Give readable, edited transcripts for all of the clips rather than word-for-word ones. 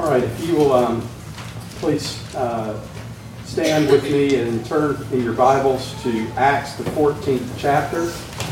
All right, if you will please stand with me and turn in your Bibles to Acts, the 14th chapter.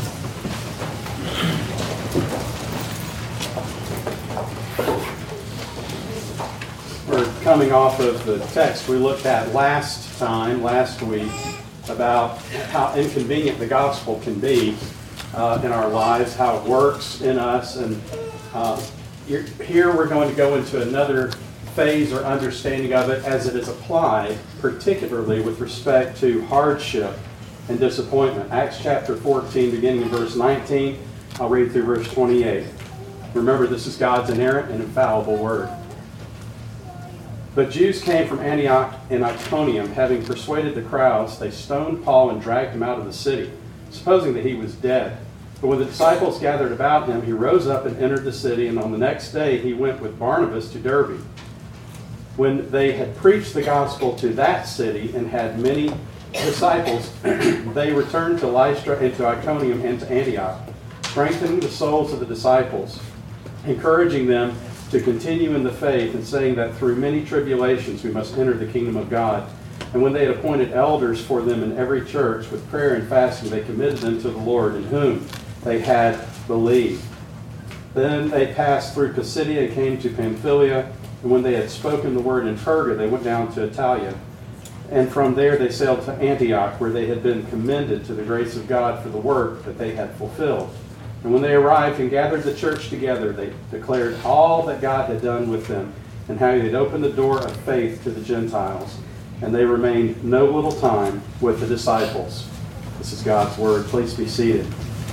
We're coming off of the text we looked at last week, about how inconvenient the gospel can be in our lives, how it works in us, and here we're going to go into another phase or understanding of it as it is applied, particularly with respect to hardship and disappointment. Acts chapter 14, beginning in verse 19, I'll read through verse 28. Remember, this is God's inerrant and infallible word. But Jews came from Antioch and Iconium, having persuaded the crowds, they stoned Paul and dragged him out of the city, supposing that he was dead. But when the disciples gathered about him, he rose up and entered the city, and on the next day he went with Barnabas to Derbe. When they had preached the gospel to that city and had many disciples, they returned to Lystra and to Iconium and to Antioch, strengthening the souls of the disciples, encouraging them to continue in the faith, and saying that through many tribulations we must enter the kingdom of God. And when they had appointed elders for them in every church, with prayer and fasting, they committed them to the Lord, in whom they had believed. Then they passed through Pisidia and came to Pamphylia, and when they had spoken the word in Perga, they went down to Italia. And from there they sailed to Antioch, where they had been commended to the grace of God for the work that they had fulfilled. And when they arrived and gathered the church together, they declared all that God had done with them, and how he had opened the door of faith to the Gentiles. And they remained no little time with the disciples. This is God's word. Please be seated.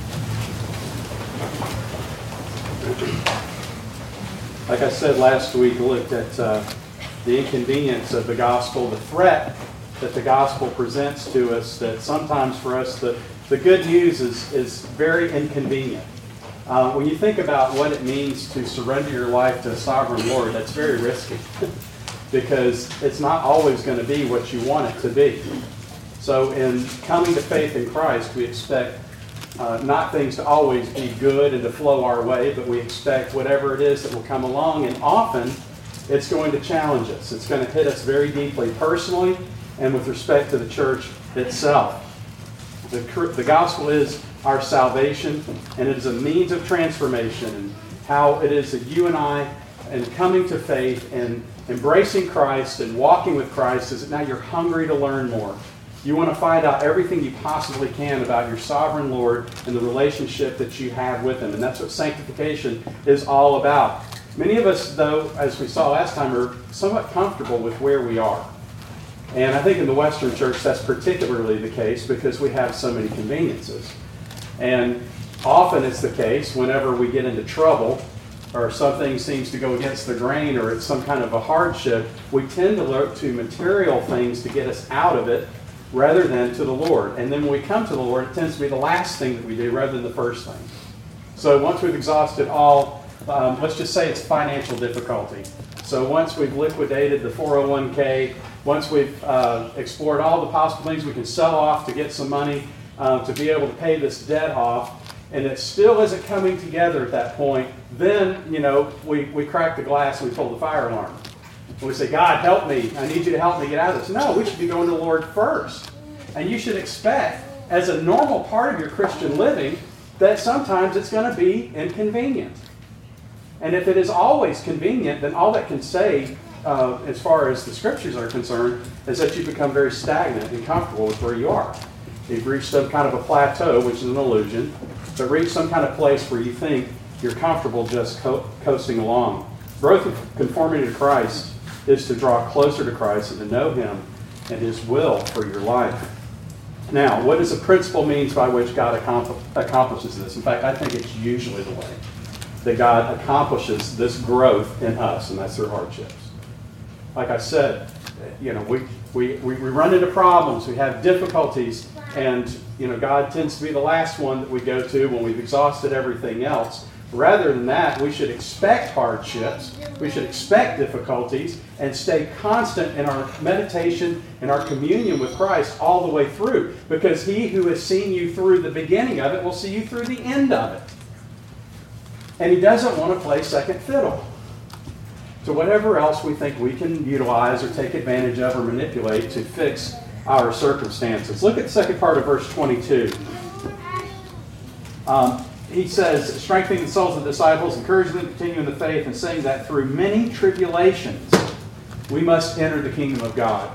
Like I said last week, we looked at the inconvenience of the gospel, the threat that the gospel presents to us, that sometimes for us the good news is very inconvenient. When you think about what it means to surrender your life to a sovereign Lord, that's very risky because it's not always going to be what you want it to be. So in coming to faith in Christ, we expect not things to always be good and to flow our way, but we expect whatever it is that will come along, and often it's going to challenge us. It's going to hit us very deeply personally and with respect to the church itself. The gospel is our salvation, and it is a means of transformation, and how it is that you and I, and coming to faith and embracing Christ and walking with Christ, is that now you're hungry to learn more. You want to find out everything you possibly can about your sovereign Lord and the relationship that you have with Him. And that's what sanctification is all about. Many of us, though, as we saw last time, are somewhat comfortable with where we are. And I think in the Western church that's particularly the case because we have so many conveniences. And often it's the case whenever we get into trouble or something seems to go against the grain or it's some kind of a hardship, we tend to look to material things to get us out of it rather than to the Lord. And then when we come to the Lord, it tends to be the last thing that we do rather than the first thing. So once we've exhausted all, let's just say it's financial difficulty. So once we've liquidated the 401k, once we've explored all the possible things we can sell off to get some money to be able to pay this debt off, and it still isn't coming together at that point, then, we crack the glass and we pull the fire alarm. And we say, God, help me. I need you to help me get out of this. No, we should be going to the Lord first. And you should expect, as a normal part of your Christian living, that sometimes it's going to be inconvenient. And if it is always convenient, then all that can say, as far as the Scriptures are concerned, is that you become very stagnant and comfortable with where you are. You've reached some kind of a plateau, which is an illusion, but reached some kind of place where you think you're comfortable just coasting along. Growth of conformity to Christ is to draw closer to Christ and to know Him and His will for your life. Now, what is the principal means by which God accomplishes this? In fact, I think it's usually the way that God accomplishes this growth in us, and that's through hardships. Like I said, we run into problems, we have difficulties, and God tends to be the last one that we go to when we've exhausted everything else. Rather than that, we should expect hardships, we should expect difficulties, and stay constant in our meditation and our communion with Christ all the way through. Because He who has seen you through the beginning of it will see you through the end of it. And He doesn't want to play second fiddle to whatever else we think we can utilize or take advantage of or manipulate to fix our circumstances. Look at the second part of verse 22. He says, strengthening the souls of the disciples, encouraging them to continue in the faith, and saying that through many tribulations we must enter the kingdom of God.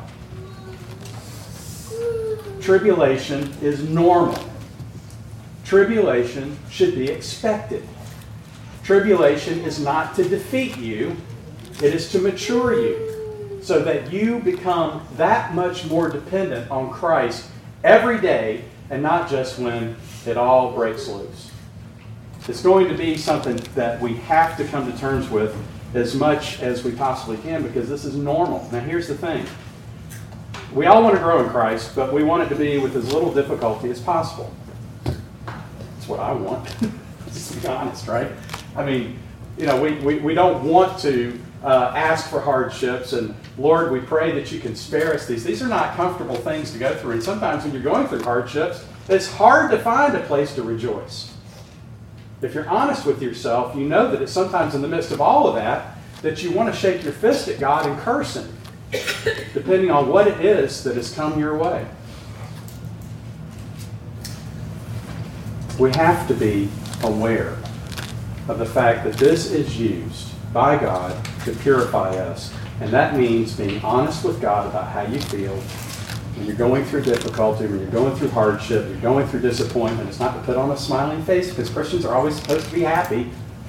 Tribulation is normal. Tribulation should be expected. Tribulation is not to defeat you, it is to mature you, so that you become that much more dependent on Christ every day and not just when it all breaks loose. It's going to be something that we have to come to terms with as much as we possibly can, because this is normal. Now here's the thing. We all want to grow in Christ, but we want it to be with as little difficulty as possible. That's what I want, to be honest, right? I mean, you know, we don't want to ask for hardships, and Lord, we pray that you can spare us these. These are not comfortable things to go through, and sometimes when you're going through hardships, it's hard to find a place to rejoice. If you're honest with yourself, you know that it's sometimes in the midst of all of that that you want to shake your fist at God and curse Him, depending on what it is that has come your way. We have to be aware of the fact that this is used by God to purify us. And that means being honest with God about how you feel when you're going through difficulty, when you're going through hardship, you're going through disappointment. It's not to put on a smiling face, because Christians are always supposed to be happy.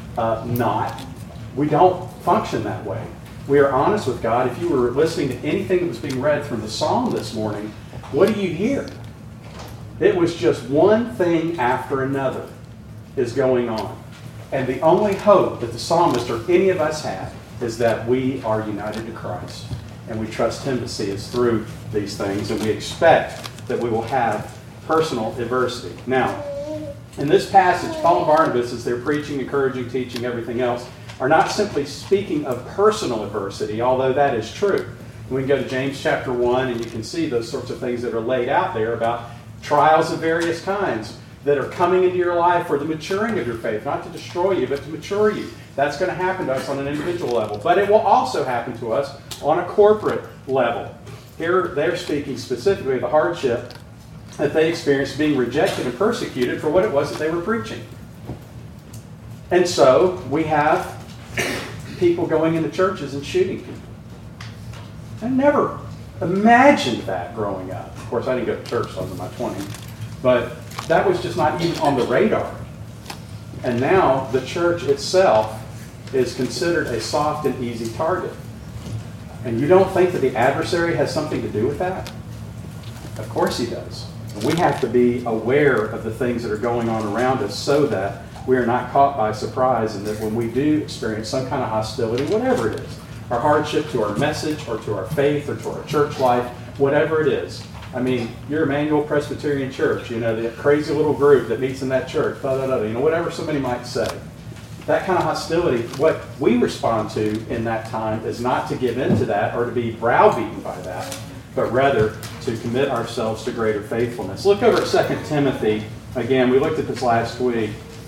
We don't function that way. We are honest with God. If you were listening to anything that was being read from the psalm this morning, what do you hear? It was just one thing after another is going on. And the only hope that the psalmist or any of us have is that we are united to Christ. And we trust Him to see us through these things. And we expect that we will have personal adversity. Now, in this passage, Paul and Barnabas, as they're preaching, encouraging, teaching, everything else, are not simply speaking of personal adversity, although that is true. We can go to James chapter 1, and you can see those sorts of things that are laid out there about trials of various kinds that are coming into your life for the maturing of your faith, not to destroy you, but to mature you. That's going to happen to us on an individual level. But it will also happen to us on a corporate level. Here they're speaking specifically of the hardship that they experienced being rejected and persecuted for what it was that they were preaching. And so we have people going into churches and shooting people. I never imagined that growing up. Of course, I didn't go to church until I was in my 20s. But that was just not even on the radar. And now the church itself is considered a soft and easy target. And you don't think that the adversary has something to do with that? Of course he does. And we have to be aware of the things that are going on around us so that we are not caught by surprise, and that when we do experience some kind of hostility, whatever it is, our hardship to our message or to our faith or to our church life, whatever it is. I mean, you're Emmanuel Presbyterian Church, you know, the crazy little group that meets in that church, whatever somebody might say. That kind of hostility, what we respond to in that time is not to give in to that or to be browbeaten by that, but rather to commit ourselves to greater faithfulness. Look over at 2 Timothy. Again, we looked at this last week.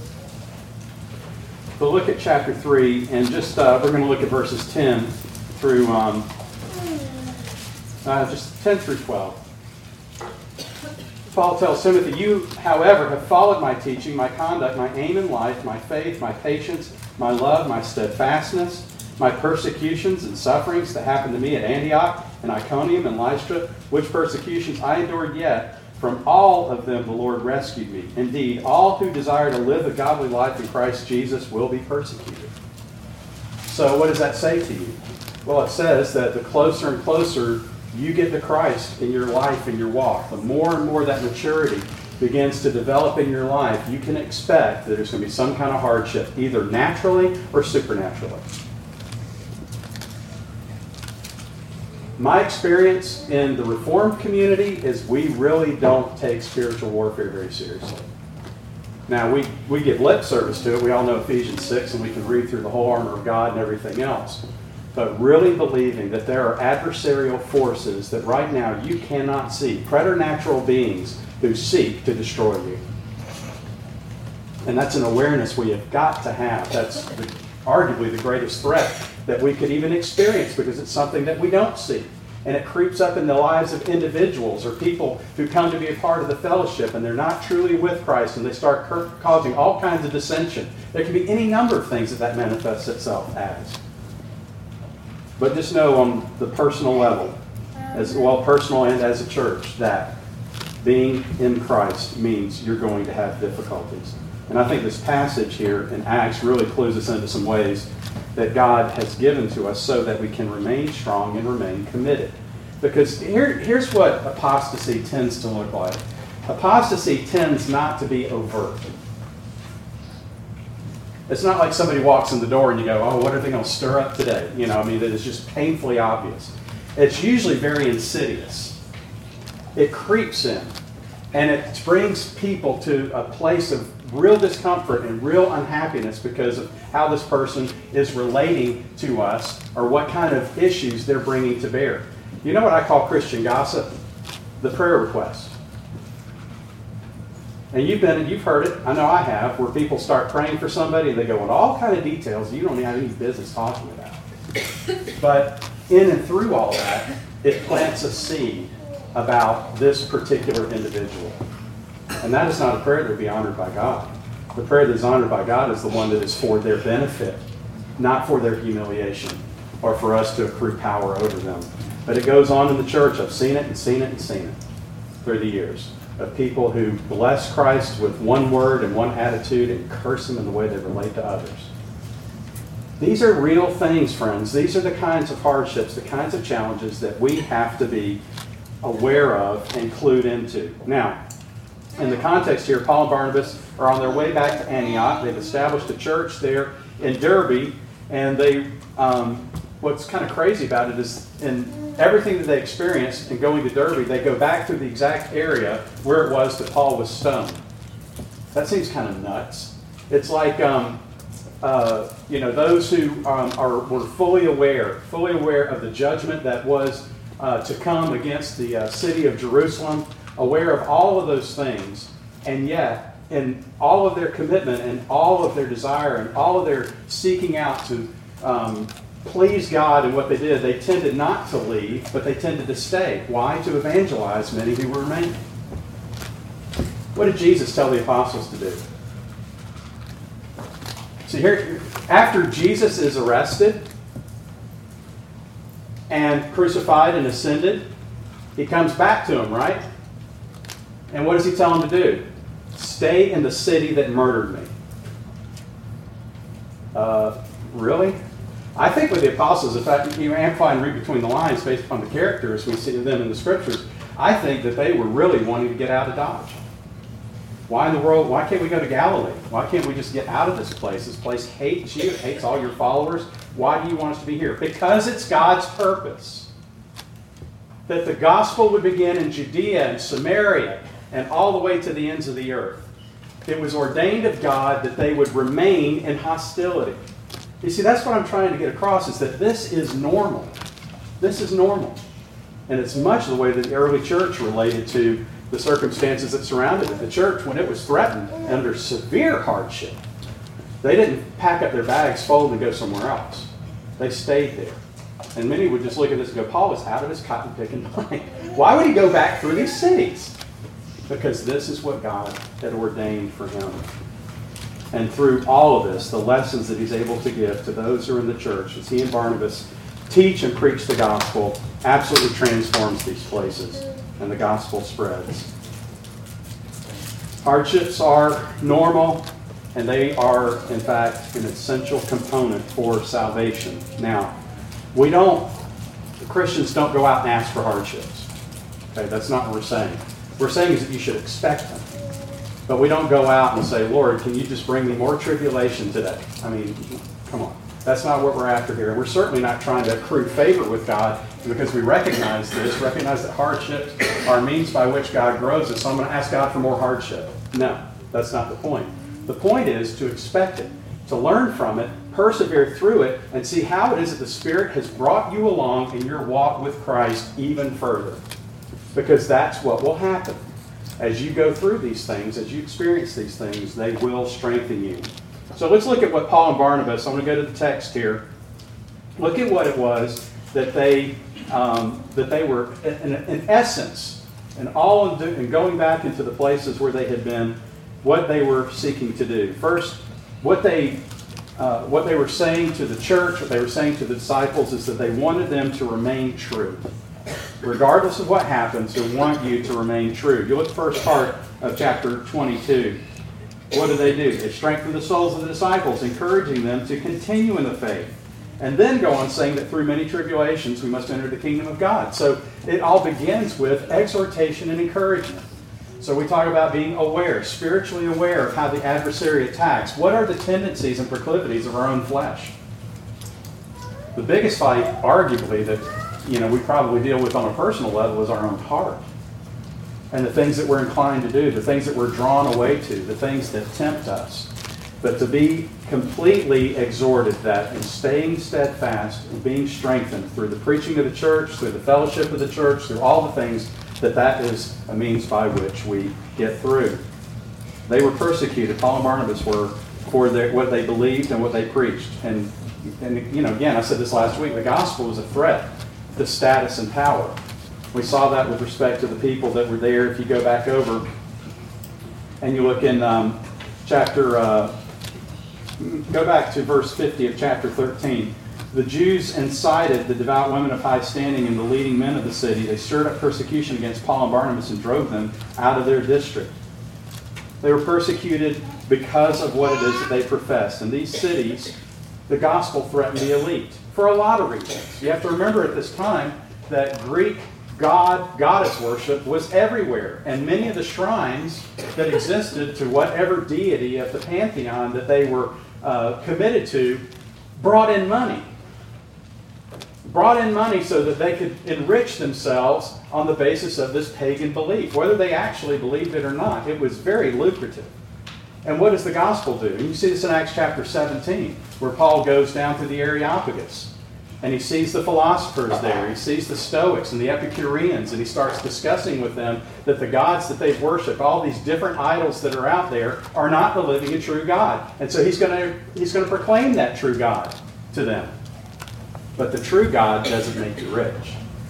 But look at chapter 3, and just we're going to look at verses 10 through just 10 through 12. Paul tells Timothy, "You, however, have followed my teaching, my conduct, my aim in life, my faith, my patience, my love, my steadfastness, my persecutions and sufferings that happened to me at Antioch and Iconium and Lystra, which persecutions I endured, yet from all of them the Lord rescued me. Indeed, all who desire to live a godly life in Christ Jesus will be persecuted." So what does that say to you? Well, it says that the closer and closer you get to Christ in your life and your walk, the more and more that maturity begins to develop in your life, you can expect that there's going to be some kind of hardship, either naturally or supernaturally. My experience in the Reformed community is we really don't take spiritual warfare very seriously. Now, we give lip service to it. We all know Ephesians 6, and we can read through the whole armor of God and everything else. But really believing that there are adversarial forces that right now you cannot see, preternatural beings who seek to destroy you. And that's an awareness we have got to have. arguably the greatest threat that we could even experience because it's something that we don't see. And it creeps up in the lives of individuals or people who come to be a part of the fellowship and they're not truly with Christ and they start causing all kinds of dissension. There can be any number of things that manifests itself as. But just know on the personal level, as well personal and as a church, that being in Christ means you're going to have difficulties. And I think this passage here in Acts really clues us into some ways that God has given to us so that we can remain strong and remain committed. Because here's what apostasy tends to look like. Apostasy tends not to be overt. It's not like somebody walks in the door and you go, oh, what are they going to stir up today? That is just painfully obvious. It's usually very insidious. It creeps in. And it brings people to a place of real discomfort and real unhappiness because of how this person is relating to us or what kind of issues they're bringing to bear. You know what I call Christian gossip? The prayer request. And you've heard it, I know I have, where people start praying for somebody and they go into all kind of details you don't have any business talking about. But in and through all that, it plants a seed about this particular individual. And that is not a prayer that would be honored by God. The prayer that is honored by God is the one that is for their benefit, not for their humiliation or for us to accrue power over them. But it goes on in the church. I've seen it and seen it and seen it through the years of people who bless Christ with one word and one attitude and curse him in the way they relate to others. These are real things, friends. These are the kinds of hardships, the kinds of challenges that we have to be aware of and clued into. Now, in the context here, Paul and Barnabas are on their way back to Antioch. They've established a church there in Derbe, and what's kind of crazy about it is in everything that they experienced in going to Derbe, they go back through the exact area where it was that Paul was stoned. That seems kind of nuts. It's like those who were fully aware of the judgment that was to come against the city of Jerusalem, aware of all of those things, and yet in all of their commitment and all of their desire and all of their seeking out to please God in what they did, they tended not to leave, but they tended to stay. Why? To evangelize many who were remaining. What did Jesus tell the apostles to do? See here, after Jesus is arrested and crucified and ascended, he comes back to them, right? And what does he tell them to do? Stay in the city that murdered me. Really? I think with the apostles, in fact, you amplify and read between the lines based upon the characters we see them in the scriptures, I think that they were really wanting to get out of Dodge. Why in the world? Why can't we go to Galilee? Why can't we just get out of this place? This place hates you. It hates all your followers. Why do you want us to be here? Because it's God's purpose that the gospel would begin in Judea and Samaria and all the way to the ends of the earth. It was ordained of God that they would remain in hostility. You see, that's what I'm trying to get across, is that this is normal. This is normal. And it's much the way that the early church related to the circumstances that surrounded it. The church, when it was threatened under severe hardship, they didn't pack up their bags, fold, and go somewhere else. They stayed there. And many would just look at this and go, Paul is out of his cotton picking mind. Why would he go back through these cities? Because this is what God had ordained for him. And through all of this, the lessons that he's able to give to those who are in the church, as he and Barnabas teach and preach the gospel, absolutely transforms these places, and the gospel spreads. Hardships are normal, and they are, in fact, an essential component for salvation. Now, Christians don't go out and ask for hardships. Okay, that's not what we're saying. What we're saying is that you should expect them. But we don't go out and say, Lord, can you just bring me more tribulation today? I mean, come on. That's not what we're after here. And we're certainly not trying to accrue favor with God because we recognize that hardships are means by which God grows us. So I'm going to ask God for more hardship. No, that's not the point. The point is to expect it, to learn from it, persevere through it, and see how it is that the Spirit has brought you along in your walk with Christ even further. Because that's what will happen. As you go through these things, as you experience these things, they will strengthen you. So let's look at what Paul and Barnabas, I'm going to go to the text here. Look at what it was that they were, in essence, and going back into the places where they had been, what they were seeking to do. First, what they were saying to the church, what they were saying to the disciples, is that they wanted them to remain true. Regardless of what happens, they want you to remain true. You look at the first part of chapter 22. What do? They strengthen the souls of the disciples, encouraging them to continue in the faith. And then go on saying that through many tribulations we must enter the kingdom of God. So it all begins with exhortation and encouragement. So we talk about being aware, spiritually aware of how the adversary attacks. What are the tendencies and proclivities of our own flesh? The biggest fight, arguably, that we probably deal with on a personal level is our own heart. And the things that we're inclined to do, the things that we're drawn away to, the things that tempt us. But to be completely exhorted that in staying steadfast and being strengthened through the preaching of the church, through the fellowship of the church, through all the things, that is a means by which we get through. They were persecuted. Paul and Barnabas were for what they believed and what they preached. And again, I said this last week, the gospel was a threat to status and power. We saw that with respect to the people that were there. If you go back over and you look in go back to verse 50 of chapter 13. The Jews incited the devout women of high standing and the leading men of the city. They stirred up persecution against Paul and Barnabas and drove them out of their district. They were persecuted because of what it is that they professed. In these cities, the gospel threatened the elite for a lot of reasons. You have to remember at this time that Greek goddess worship was everywhere. And many of the shrines that existed to whatever deity of the pantheon that they were committed to brought in money. Brought in money so that they could enrich themselves on the basis of this pagan belief. Whether they actually believed it or not, it was very lucrative. And what does the gospel do? And you see this in Acts chapter 17, where Paul goes down to the Areopagus. And he sees the philosophers there. He sees the Stoics and the Epicureans. And he starts discussing with them that the gods that they've worshipped, all these different idols that are out there, are not the living and true God. And so he's going to proclaim that true God to them. But the true God doesn't make you rich.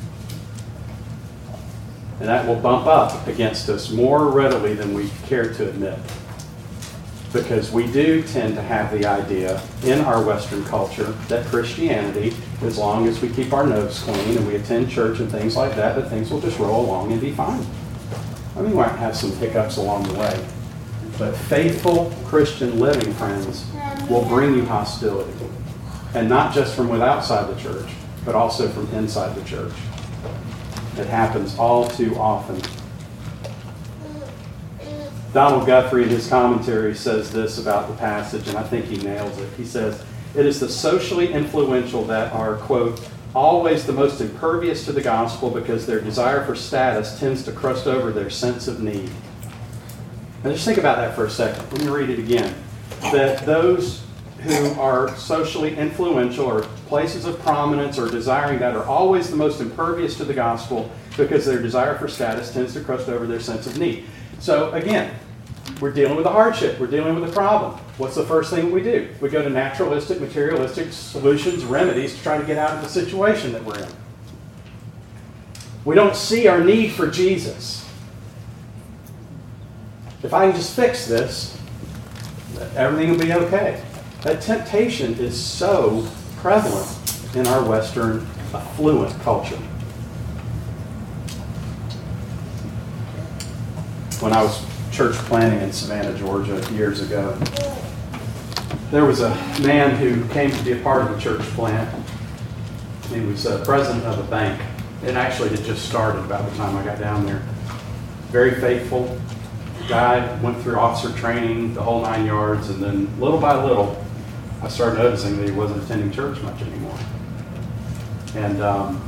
And that will bump up against us more readily than we care to admit. Because we do tend to have the idea in our Western culture that Christianity, as long as we keep our nose clean and we attend church and things like that, that things will just roll along and be fine. I mean, we might have some hiccups along the way. But faithful Christian living, friends, will bring you hostility. And not just from outside the church, but also from inside the church. It happens all too often. Donald Guthrie, in his commentary, says this about the passage, and I think he nails it. He says, "It is the socially influential that are, quote, always the most impervious to the gospel because their desire for status tends to crust over their sense of need." Now just think about that for a second. Let me read it again. That those who are socially influential or places of prominence or desiring that are always the most impervious to the gospel because their desire for status tends to crust over their sense of need. So again, we're dealing with a hardship. We're dealing with a problem. What's the first thing we do? We go to naturalistic, materialistic solutions, remedies to try to get out of the situation that we're in. We don't see our need for Jesus. If I can just fix this, everything will be okay. That temptation is so prevalent in our Western affluent culture. When I was church planting in Savannah, Georgia, years ago, there was a man who came to be a part of the church plant. He was president of a bank. It actually had just started about the time I got down there. Very faithful guy, went through officer training, the whole 9 yards, and then little by little, I started noticing that he wasn't attending church much anymore. And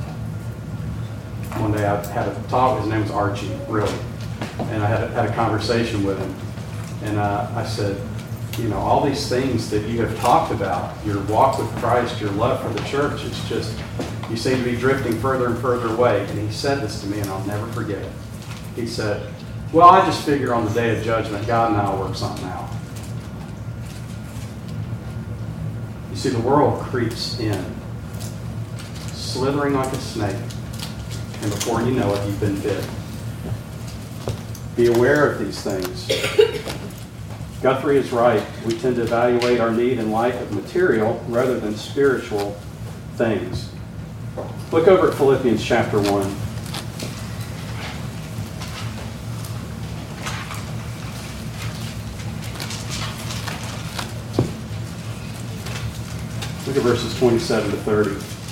one day I had a talk, his name was Archie, really. And I had a conversation with him. And I said, all these things that you have talked about, your walk with Christ, your love for the church, it's just, you seem to be drifting further and further away. And he said this to me, and I'll never forget it. He said, well, I just figure on the day of judgment, God and I will work something out. see, the world creeps in, slithering like a snake, and before you know it, you've been bit. Be aware of these things. Guthrie is right. We tend to evaluate our need in light of material rather than spiritual things. Look over at Philippians chapter 1. Look at verses 27 to 30.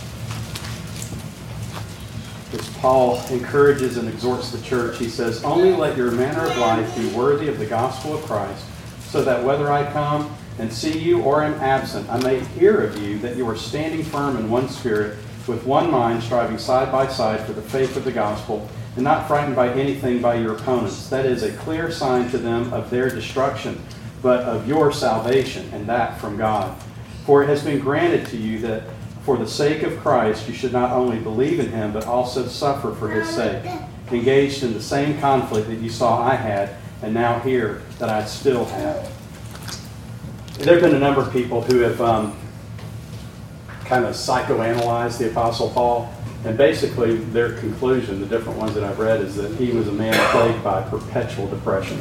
As Paul encourages and exhorts the church, he says, "Only let your manner of life be worthy of the gospel of Christ, so that whether I come and see you or am absent, I may hear of you that you are standing firm in one spirit, with one mind, striving side by side for the faith of the gospel, and not frightened by anything by your opponents. That is a clear sign to them of their destruction, but of your salvation, and that from God. For it has been granted to you that for the sake of Christ you should not only believe in him, but also suffer for his sake, engaged in the same conflict that you saw I had, and now hear that I still have." There have been a number of people who have kind of psychoanalyzed the Apostle Paul, and basically their conclusion, the different ones that I've read, is that he was a man plagued by perpetual depression.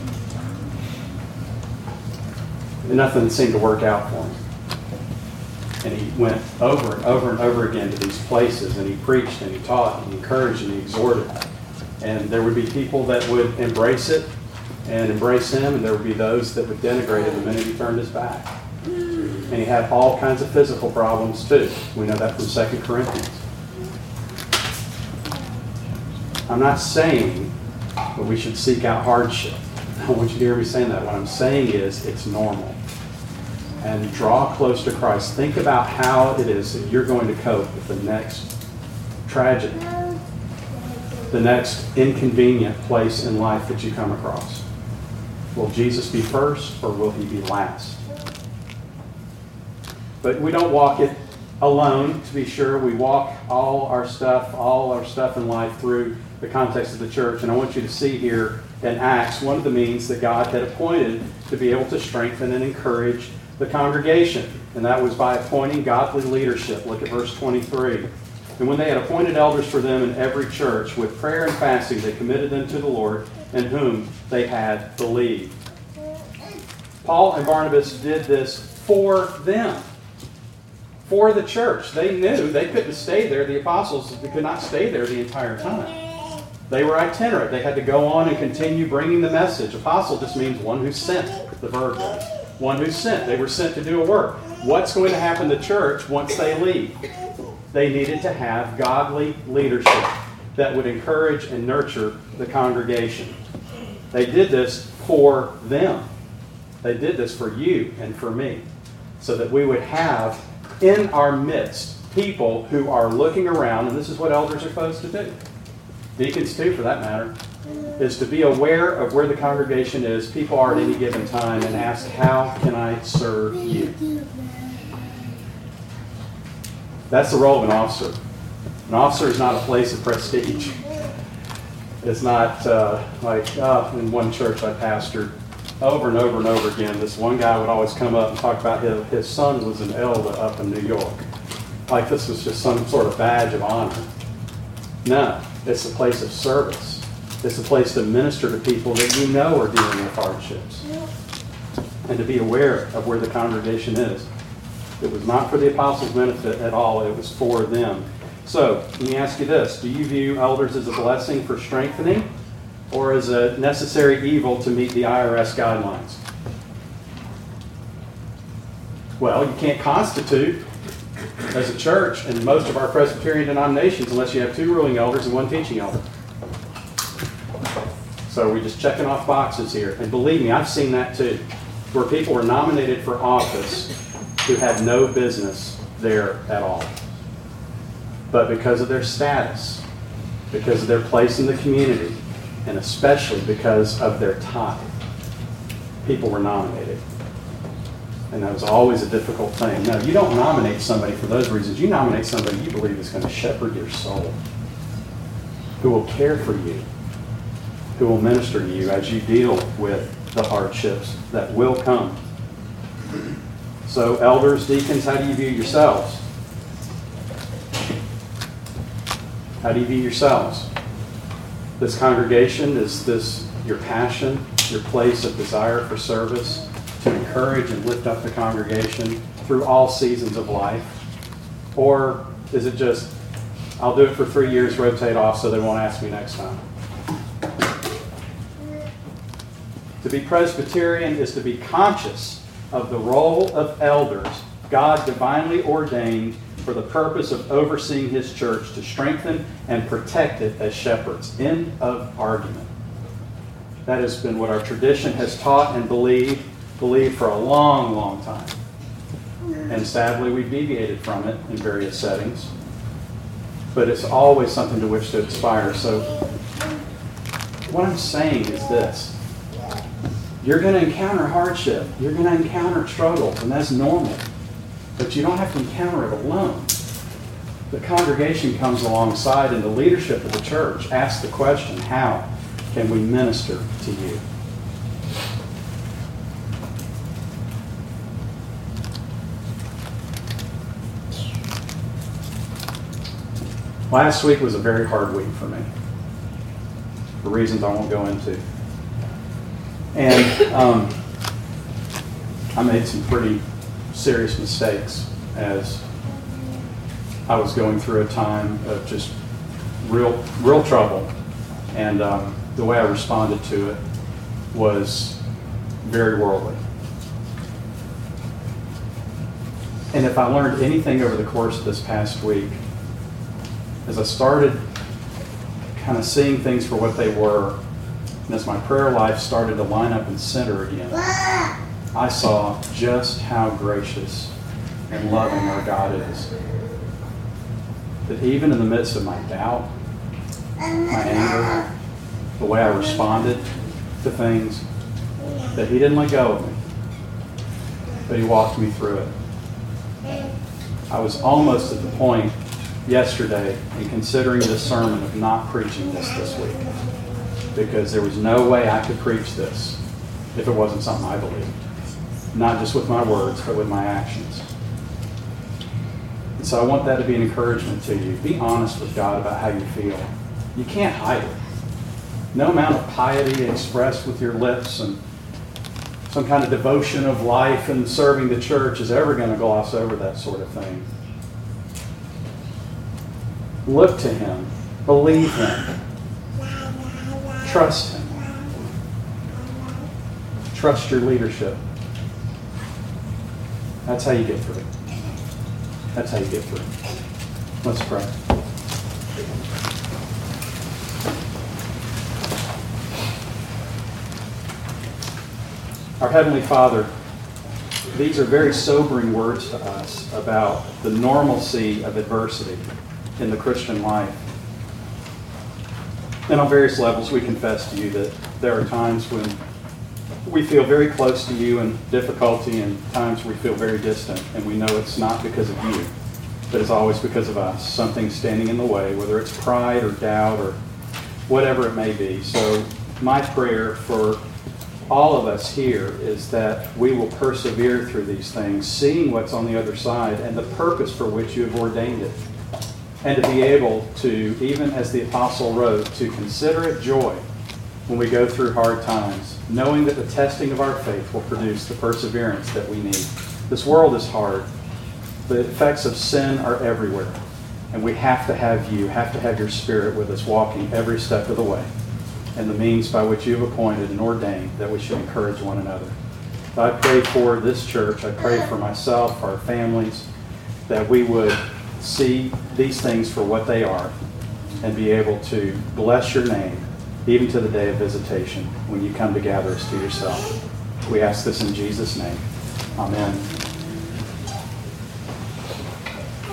And nothing seemed to work out for him. And he went over and over and over again to these places, and he preached and he taught and he encouraged and he exhorted. And there would be people that would embrace it and embrace him, and there would be those that would denigrate him the minute he turned his back. And he had all kinds of physical problems too. We know that from 2 Corinthians. I'm not saying that we should seek out hardship. I want you to hear me saying that. What I'm saying is it's normal. And draw close to Christ. Think about how it is that you're going to cope with the next tragedy, the next inconvenient place in life that you come across. Will Jesus be first, or will he be last? But we don't walk it alone, to be sure. We walk all our stuff in life through the context of the church. And I want you to see here in Acts one of the means that God had appointed to be able to strengthen and encourage the congregation. And that was by appointing godly leadership. Look at verse 23. "And when they had appointed elders for them in every church, with prayer and fasting, they committed them to the Lord, in whom they had believed." Paul and Barnabas did this for them. For the church. They knew they couldn't stay there. The apostles could not stay there the entire time. They were itinerant. They had to go on and continue bringing the message. Apostle just means one who sent, the verb is. One who sent. They were sent to do a work. What's going to happen to the church once they leave? They needed to have godly leadership that would encourage and nurture the congregation. They did this for them. They did this for you and for me, so that we would have in our midst people who are looking around, and this is what elders are supposed to do. Deacons too, for that matter, is to be aware of where the congregation is, people are at any given time, and ask, how can I serve you? That's the role of an officer. An officer is not a place of prestige. It's not in one church I pastored, over and over and over again, this one guy would always come up and talk about his son was an elder up in New York. Like this was just some sort of badge of honor. No, it's a place of service. It's a place to minister to people that you know are dealing with hardships. And to be aware of where the congregation is. It was not for the apostles' benefit at all. It was for them. So, let me ask you this. Do you view elders as a blessing for strengthening, or as a necessary evil to meet the IRS guidelines? Well, you can't constitute as a church in most of our Presbyterian denominations unless you have 2 ruling elders and 1 teaching elder. So we're just checking off boxes here. And believe me, I've seen that too, where people were nominated for office who had no business there at all. But because of their status, because of their place in the community, and especially because of their tithe, people were nominated. And that was always a difficult thing. No, you don't nominate somebody for those reasons. You nominate somebody you believe is going to shepherd your soul, who will care for you, who will minister to you as you deal with the hardships that will come. So elders, deacons, how do you view yourselves? How do you view yourselves? This congregation, is this your passion, your place of desire for service, to encourage and lift up the congregation through all seasons of life? Or is it just, I'll do it for 3 years, rotate off so they won't ask me next time? To be Presbyterian is to be conscious of the role of elders God divinely ordained for the purpose of overseeing His church to strengthen and protect it as shepherds. End of argument. That has been what our tradition has taught and believed for a long, long time. And sadly, we've deviated from it in various settings. But it's always something to which to aspire. So what I'm saying is this. You're going to encounter hardship. You're going to encounter struggles, and that's normal. But you don't have to encounter it alone. The congregation comes alongside, and the leadership of the church asks the question, how can we minister to you? Last week was a very hard week for me, for reasons I won't go into. And I made some pretty serious mistakes as I was going through a time of just real trouble. And the way I responded to it was very worldly. And if I learned anything over the course of this past week, as I started kind of seeing things for what they were, and as my prayer life started to line up and center again, I saw just how gracious and loving our God is. That even in the midst of my doubt, my anger, the way I responded to things, that He didn't let go of me, but He walked me through it. I was almost at the point yesterday in considering this sermon of not preaching this week, because there was no way I could preach this if it wasn't something I believed. Not just with my words, but with my actions. And so I want that to be an encouragement to you. Be honest with God about how you feel. You can't hide it. No amount of piety expressed with your lips and some kind of devotion of life and serving the church is ever going to gloss over that sort of thing. Look to Him. Believe Him. Trust Him. Trust your leadership. That's how you get through it. That's how you get through it. Let's pray. Our Heavenly Father, these are very sobering words to us about the normalcy of adversity in the Christian life. And on various levels, we confess to you that there are times when we feel very close to you in difficulty and times we feel very distant, and we know it's not because of you, but it's always because of us. Something standing in the way, whether it's pride or doubt or whatever it may be. So my prayer for all of us here is that we will persevere through these things, seeing what's on the other side and the purpose for which you have ordained it. And to be able to, even as the apostle wrote, to consider it joy when we go through hard times, knowing that the testing of our faith will produce the perseverance that we need. This world is hard. The effects of sin are everywhere. And we have to have you, have to have your Spirit with us walking every step of the way, and the means by which you've appointed and ordained that we should encourage one another. I pray for this church. I pray for myself, our families, that we would see these things for what they are and be able to bless your name even to the day of visitation when you come to gather us to yourself. We ask this in Jesus' name. Amen.